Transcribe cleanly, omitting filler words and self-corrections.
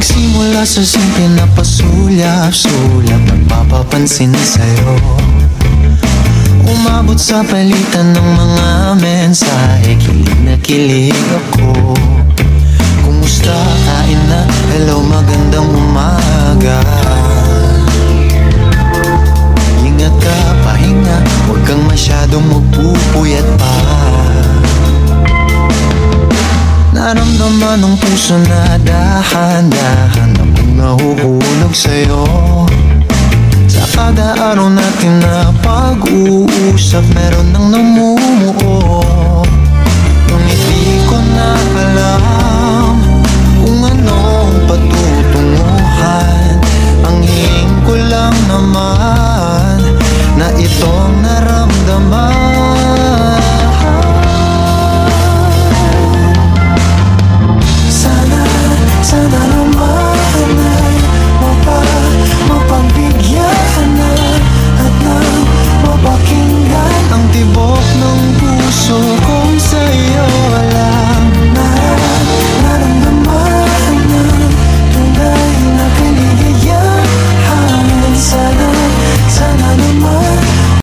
Nagsimula sa simple na pasulyap-sulyap, nagpapapansin sa'yo. Umabot sa palitan ng mga mensahe, kilig na kilig ako. Kumusta, kain na, hello, magandang umaga. Ingat ka, pahinga, huwag kang masyadong magpupuyat pa. Naramdaman ng puso na dahan-dahan akong nahuhulog sa'yo. Sa kada araw natin na pag-uusap, meron nang namumuo. Nung hindi ko na alam